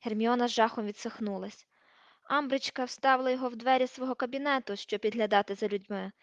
Герміона з жахом відсахнулась. Амбричка вставила його в двері свого кабінету, щоб підглядати за людьми.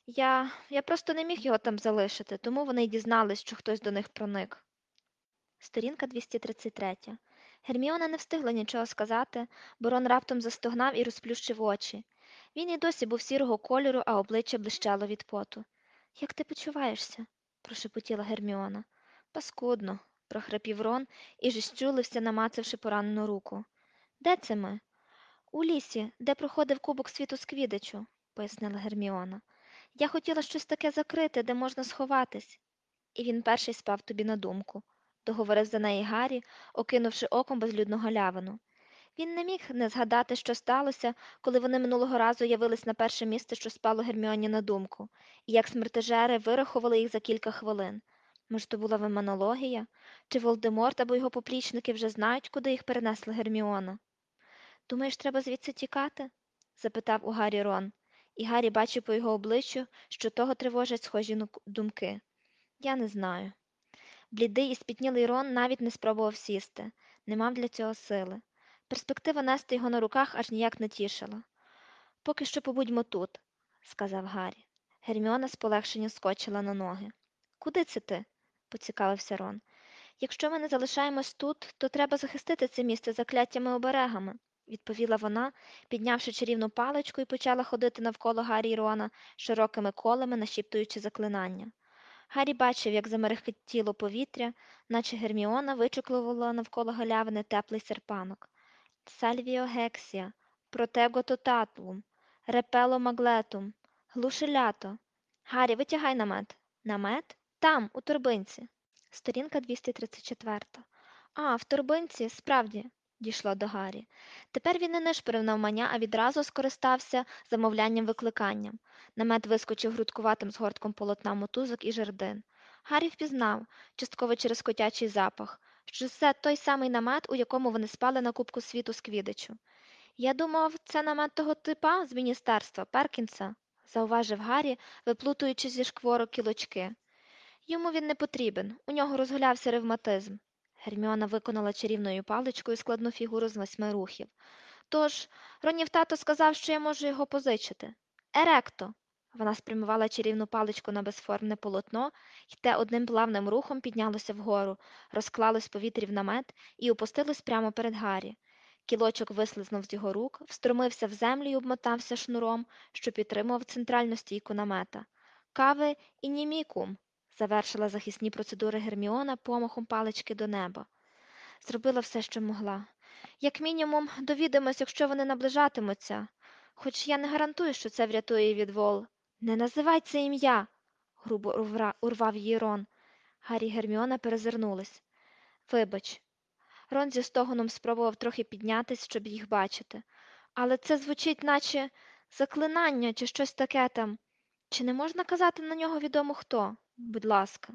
Я просто не міг його там залишити, тому вони й дізнались, що хтось до них проник. Сторінка 233. Герміона не встигла нічого сказати, бо Рон раптом застогнав і розплющив очі. Він і досі був сірого кольору, а обличчя блищало від поту. Як ти почуваєшся? Прошепотіла Герміона. Паскудно, прохрипів Рон і зіщулився, намацавши поранену руку. Де це ми? У лісі, де проходив Кубок світу з Квіддичу, пояснила Герміона. Я хотіла щось таке закрите, де можна сховатись. І він перший спав тобі на думку, договорив за неї Гаррі, окинувши оком безлюдну галявину. Він не міг не згадати, що сталося, коли вони минулого разу явились на перше місце, що спало Герміоні на думку, і як смертежери вирахували їх за кілька хвилин. Може, то була виманологія? Чи Волдеморт або його поплічники вже знають, куди їх перенесла Герміона? Думаєш, треба звідси тікати? Запитав у Гаррі Рон, і Гаррі бачив по його обличчю, що того тривожать схожі думки. Я не знаю. Блідий і спітнілий Рон навіть не спробував сісти, не мав для цього сили. Перспектива нести його на руках аж ніяк не тішила. Поки що побудьмо тут, сказав Гаррі. Герміона з полегшенням скочила на ноги. Куди це ти? поцікавився Рон. Якщо ми не залишаємось тут, то треба захистити це місце закляттями оберегами, відповіла вона, піднявши чарівну паличку і почала ходити навколо Гаррі й Рона широкими колами, нашіптуючи заклинання. Гаррі бачив, як замерехтіло повітря, наче Герміона вичуклувала навколо галявини теплий серпанок. Сальвіо гексія, протего тотатум, репело маглетум, глушилято. Гаррі, витягай намет. Намет? Там, у торбинці. Сторінка 234. А, в торбинці, справді, дійшло до Гаррі. Тепер він не нишпорив навмання, а відразу скористався замовлянням-викликанням. Намет вискочив грудкуватим згортком полотна мотузок і жердин. Гаррі впізнав, частково через котячий запах, що це той самий намет, у якому вони спали на Кубку світу з Квіддичу. Я думав, це намет того типа з міністерства, Перкінса, зауважив Гаррі, виплутуючи зі шкворок кілочки. Йому він не потрібен, у нього розгулявся ревматизм. Герміона виконала чарівною паличкою складну фігуру з 8 рухів. Тож, Ронів тато сказав, що я можу його позичити. Еректо! Вона спрямувала чарівну паличку на безформне полотно, і те одним плавним рухом піднялося вгору, розклалось в повітрі в намет і опустилось прямо перед Гаррі. Кілочок вислизнув з його рук, встромився в землю і обмотався шнуром, що підтримував центральну стійку намета. Каве інімікум, завершила захисні процедури Герміона помахом палички до неба. Зробила все, що могла. Як мінімум, довідаємось, якщо вони наближатимуться. Хоч я не гарантую, що це врятує її від вол. Не називай це ім'я, грубо урвав її Рон. Гаррі й Герміона перезирнулись. Вибач. Рон зі стогоном спробував трохи піднятись, щоб їх бачити. Але це звучить, наче заклинання чи щось таке там. Чи не можна казати на нього відомо хто? Будь ласка.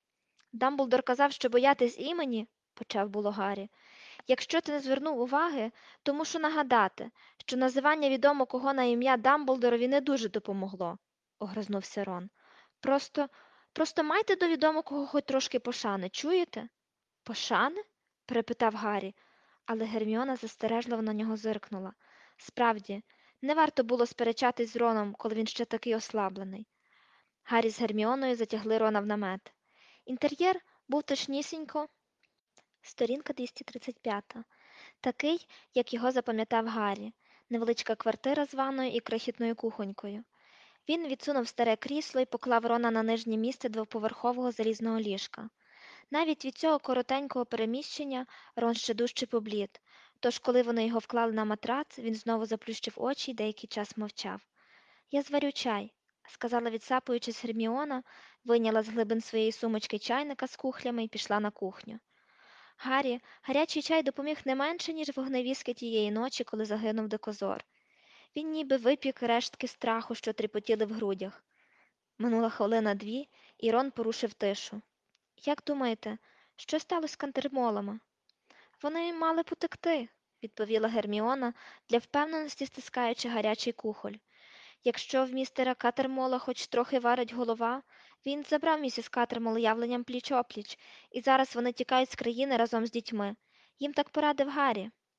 Дамблдор казав, що боятись імені, почав було Гаррі. Якщо ти не звернув уваги, то мушу нагадати, що називання відомо кого на ім'я Дамблдорові не дуже допомогло, огризнувся Рон. Просто, просто майте до відомого хоч трошки пошани, чуєте? Пошани? перепитав Гаррі, але Герміона застережливо на нього зиркнула. Справді, не варто було сперечатись з Роном, коли він ще такий ослаблений. Гаррі з Герміоною затягли Рона в намет. Інтер'єр був точнісінько, сторінка 235, такий, як його запам'ятав Гаррі, невеличка квартира з ванною і крихітною кухонькою. Він відсунув старе крісло і поклав Рона на нижнє місце двоповерхового залізного ліжка. Навіть від цього коротенького переміщення Рон ще дужче поблід, тож коли вони його вклали на матрац, він знову заплющив очі й деякий час мовчав. Я зварю чай, сказала, відсапуючись Герміона, вийняла з глибин своєї сумочки чайника з кухлями і пішла на кухню. Гаррі, гарячий чай допоміг не менше, ніж вогневіски тієї ночі, коли загинув дикозор. Він ніби випік рештки страху, що тріпотіли в грудях. Минула хвилина-дві, і Рон порушив тишу. Як думаєте, що сталося з кантермолами? Вони мали потекти, відповіла Герміона, для впевненості стискаючи гарячий кухоль. Якщо в містера Катермола хоч трохи варить голова, він забрав місіс Катермол явленням пліч-опліч, і зараз вони тікають з країни разом з дітьми. Їм так порадив Гаррі.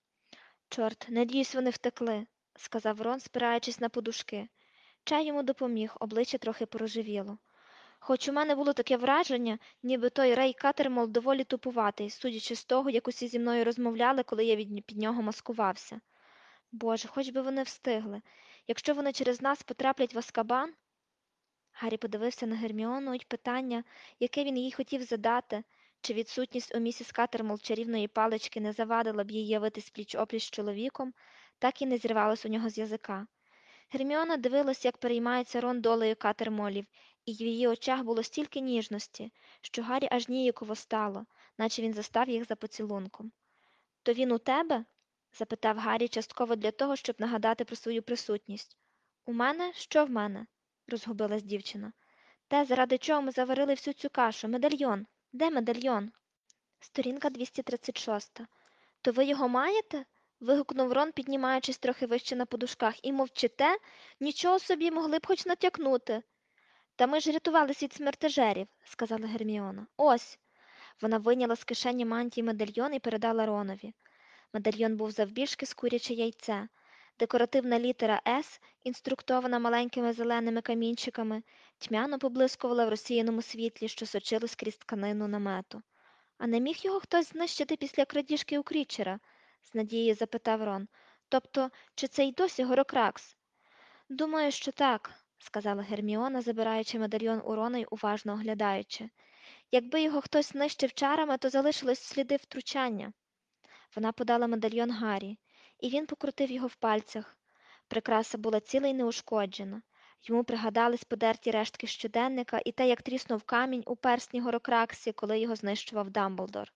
Чорт, надіюсь, вони втекли, сказав Рон, спираючись на подушки. Чай йому допоміг, обличчя трохи порожевіло. Хоч у мене було таке враження, ніби той Рей Катермол доволі тупуватий, судячи з того, як усі зі мною розмовляли, коли я під нього маскувався. Боже, хоч би вони встигли. Якщо вони через нас потраплять в Азкабан. Гаррі подивився на Герміону й питання, яке він їй хотів задати, чи відсутність у місіс Катермол чарівної палички не завадила б їй явитись пліч-опліч з чоловіком, так і не зірвалось у нього з язика. Герміона дивилась, як переймається Рон долею Катермолів, і в її очах було стільки ніжності, що Гаррі аж ніяково стало, наче він застав їх за поцілунком. То він у тебе? Запитав Гаррі частково для того, щоб нагадати про свою присутність. У мене? Що в мене? Розгубилась дівчина. Те, заради чого ми заварили всю цю кашу. Медальйон. Де медальйон? Сторінка 236. То ви його маєте? Вигукнув Рон, піднімаючись трохи вище на подушках. І мовчите? Нічого собі могли б хоч натякнути. Та ми ж рятувались від смертежерів, сказала Герміона. Ось. Вона вийняла з кишені мантії медальйон і передала Ронові. Медальйон був завбільшки з куряче яйце. Декоративна літера «С», інструктована маленькими зеленими камінчиками, тьмяно поблискувала в розсіяному світлі, що сочилось крізь тканину намету. А не міг його хтось знищити після крадіжки у Крічера? З надією запитав Рон. Тобто, чи це й досі Горокракс? Думаю, що так, сказала Герміона, забираючи медальйон у Рона й уважно оглядаючи. Якби його хтось знищив чарами, то залишились сліди втручання. Вона подала медальйон Гаррі, і він покрутив його в пальцях. Прикраса була ціла й неушкоджена. Йому пригадались подерті рештки щоденника і те, як тріснув камінь у персні Горокраксі, коли його знищував Дамблдор.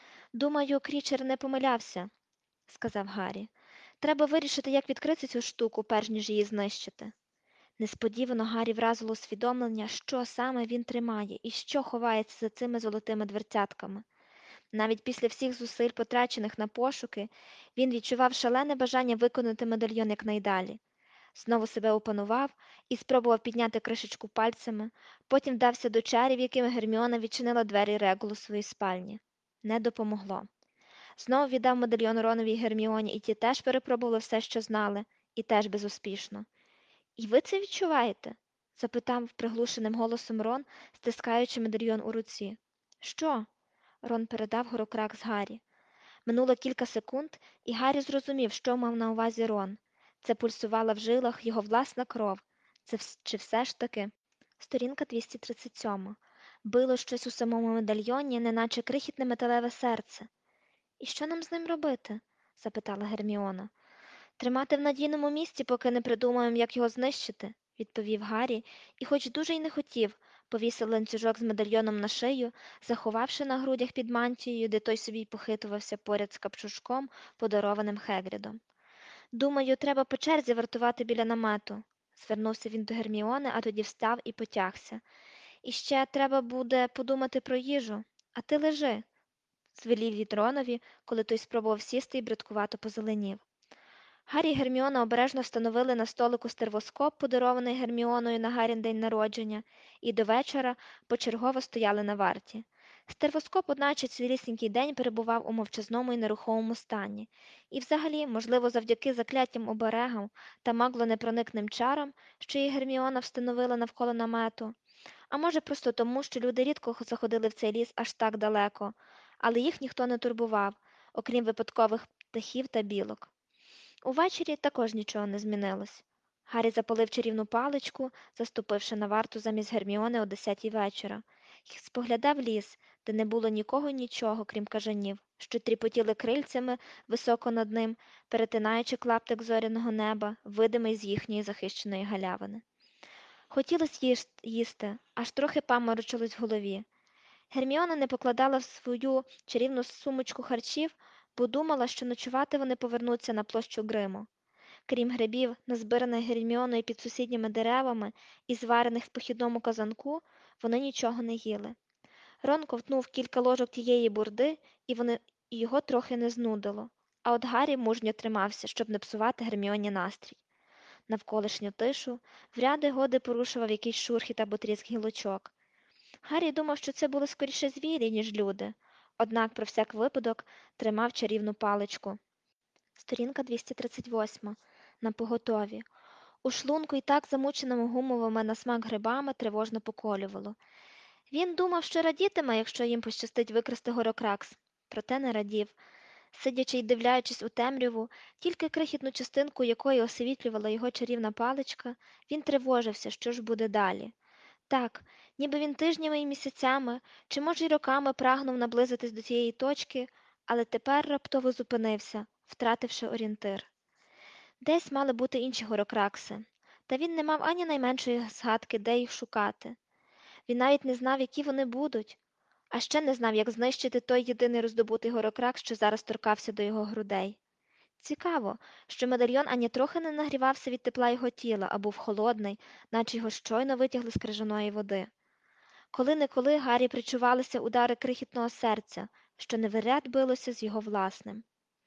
Думаю, Крічер не помилявся, сказав Гаррі. Треба вирішити, як відкрити цю штуку, перш ніж її знищити. Несподівано Гаррі вразило усвідомлення, що саме він тримає і що ховається за цими золотими дверцятками. Навіть після всіх зусиль, потрачених на пошуки, він відчував шалене бажання виконати медальйон якнайдалі. Знову себе опанував і спробував підняти кришечку пальцями, потім вдався до чарів, якими Герміона відчинила двері Регулусової спальні. Не допомогло. Знову віддав медальйон Ронові й Герміоні, і ті теж перепробували все, що знали, і теж безуспішно. І ви це відчуваєте? Запитав приглушеним голосом Рон, стискаючи медальйон у руці. Що? Рон передав Горокракс Гаррі. Минуло кілька секунд, і Гаррі зрозумів, що мав на увазі Рон. Це пульсувала в жилах його власна кров. Чи все ж таки? Сторінка 237. Било щось у самому медальйоні, неначе крихітне металеве серце. І що нам з ним робити? запитала Герміона. Тримати в надійному місці, поки не придумаємо, як його знищити, відповів Гаррі, і, хоч дуже й не хотів, повісив ланцюжок з медальйоном на шию, заховавши на грудях під мантією, де той собі й похитувався поряд з капчушком, подарованим Хегрідом. Думаю, треба по черзі вартувати біля намету. Звернувся він до Герміони, а тоді встав і потягся. І ще треба буде подумати про їжу. А ти лежи, звелів він Ронові, коли той спробував сісти і бредкувато позеленів. Гаррі й Герміона обережно встановили на столику стервоскоп, подарований Герміоною на Гаррін день народження, і до вечора почергово стояли на варті. Стервоскоп, одначе, цілісінький день перебував у мовчазному і нерухомому стані, і взагалі, можливо, завдяки закляттям оберегам та маглонепроникним чарам, що їх Герміона встановила навколо намету, а може просто тому, що люди рідко заходили в цей ліс аж так далеко, але їх ніхто не турбував, окрім випадкових птахів та білок. Увечері також нічого не змінилось. Гаррі запалив чарівну паличку, заступивши на варту замість Герміони о 10-й вечора, і споглядав ліс, де не було нікого й нічого, крім кажанів, що тріпотіли крильцями високо над ним, перетинаючи клаптик зоряного неба, видимий з їхньої захищеної галявини. Хотілося їсти, аж трохи паморочилось в голові. Герміона не покладала в свою чарівну сумочку харчів, бо думала, що ночувати вони повернуться на площу Гриму. Крім грибів, назбираних Герміоною під сусідніми деревами і зварених в похідному казанку, вони нічого не їли. Рон ковтнув кілька ложок тієї бурди, і його трохи не знудило, а от Гаррі мужньо тримався, щоб не псувати Герміоні настрій. Навколишню тишу вряди годи порушував якийсь шурхіт або тріск гілочок. Гаррі думав, що це були скоріше звірі, ніж люди, однак про всяк випадок тримав чарівну паличку. Сторінка 238. На поготові. У шлунку і так замученому гумовими на смак грибами тривожно поколювало. Він думав, що радітиме, якщо їм пощастить викрасти горокракс, проте не радів. Сидячи й дивлячись у темряву, тільки крихітну частинку якої освітлювала його чарівна паличка, він тривожився, що ж буде далі. Так, ніби він тижнями і місяцями, чи може й роками прагнув наблизитись до цієї точки, але тепер раптово зупинився, втративши орієнтир. Десь мали бути інші горокракси, та він не мав ані найменшої згадки, де їх шукати. Він навіть не знав, які вони будуть, а ще не знав, як знищити той єдиний роздобутий горокракс, що зараз торкався до його грудей. Цікаво, що медальйон ані трохи не нагрівався від тепла його тіла, а був холодний, наче його щойно витягли з крижаної води. Коли-неколи Гаррі причувалися удари крихітного серця, що невиряд билося з його власним.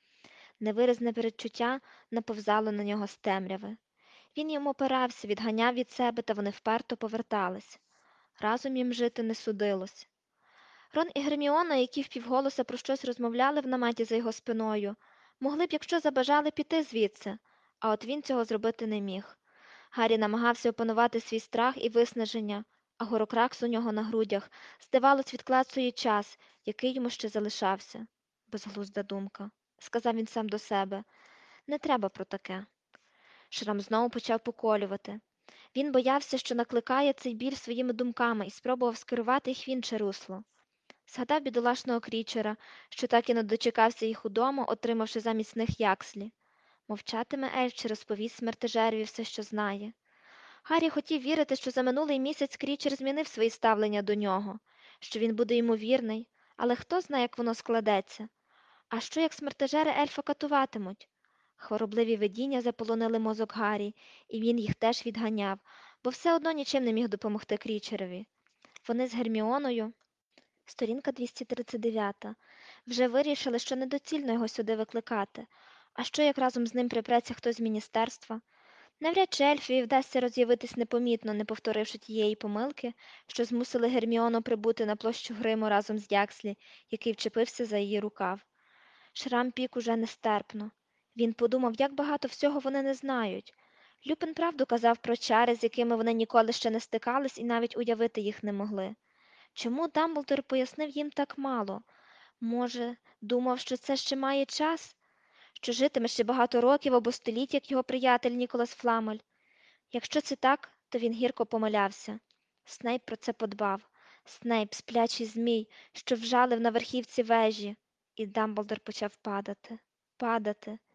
Невиразне передчуття наповзало на нього з темряви. Він йому опирався, відганяв від себе, та вони вперто повертались. Разом їм жити не судилось. Рон і Герміона, які впівголоса про щось розмовляли в наметі за його спиною, могли б, якщо забажали, піти звідси, а от він цього зробити не міг. Гаррі намагався опанувати свій страх і виснаження, а горокракс у нього на грудях, здавалось, відклацує час, який йому ще залишався. Безглузда думка, сказав він сам до себе. Не треба про таке. Шрам знову почав поколювати. Він боявся, що накликає цей біль своїми думками і спробував скерувати їх в інше русло. Згадав бідолашного крічера, що так і не дочекався їх удома, отримавши замість них якслі. Мовчатиме Ельф чи розповість смертежереві все, що знає. Гаррі хотів вірити, що за минулий місяць крічер змінив свої ставлення до нього, що він буде йому вірний, але хто знає, як воно складеться. А що, як смертежери ельфа катуватимуть? Хворобливі видіння заполонили мозок Гаррі, і він їх теж відганяв, бо все одно нічим не міг допомогти крічерові. Вони з Герміоною, сторінка 239, вже вирішили, що недоцільно його сюди викликати. А що, як разом з ним припреться хтось з міністерства? Навряд чи Ельфі вдасться роз'явитись непомітно, не повторивши тієї помилки, що змусили Герміону прибути на площу Гриму разом з Якслі, який вчепився за її рукав. Шрам пік уже нестерпно. Він подумав, як багато всього вони не знають. Люпин правду казав про чари, з якими вони ніколи ще не стикались і навіть уявити їх не могли. Чому Дамблдор пояснив їм так мало? Може, думав, що це ще має час? Що житиме ще багато років або століть, як його приятель Ніколас Фламель? Якщо це так, то він гірко помилявся. Снейп про це подбав. Снейп, сплячий змій, що вжалив на верхівці вежі. І Дамблдор почав падати, падати.